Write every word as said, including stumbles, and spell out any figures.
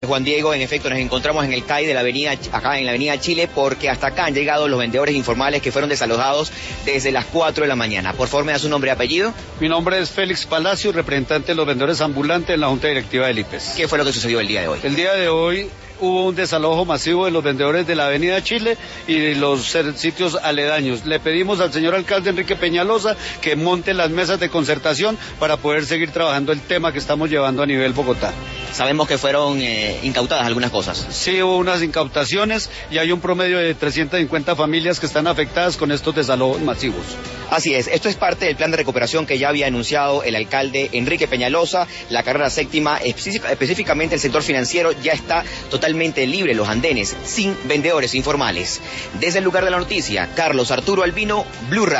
Juan Diego, en efecto nos encontramos en el C A I de la avenida, acá en la avenida Chile, porque hasta acá han llegado los vendedores informales que fueron desalojados desde las cuatro de la mañana. Por favor, ¿me da su nombre y apellido? Mi nombre es Félix Palacio, representante de los vendedores ambulantes en la Junta Directiva del I P E S. ¿Qué fue lo que sucedió el día de hoy? El día de hoy hubo un desalojo masivo de los vendedores de la avenida Chile y de los sitios aledaños. Le pedimos al señor alcalde Enrique Peñalosa que monte las mesas de concertación para poder seguir trabajando el tema que estamos llevando a nivel Bogotá. Sabemos que fueron eh, incautadas algunas cosas. Sí, hubo unas incautaciones y hay un promedio de trescientas cincuenta familias que están afectadas con estos desalojos masivos. Así es, esto es parte del plan de recuperación que ya había anunciado el alcalde Enrique Peñalosa. La carrera séptima, específicamente el sector financiero, ya está totalmente libre, los andenes, sin vendedores informales. Desde el lugar de la noticia, Carlos Arturo Albino, Blue Radio.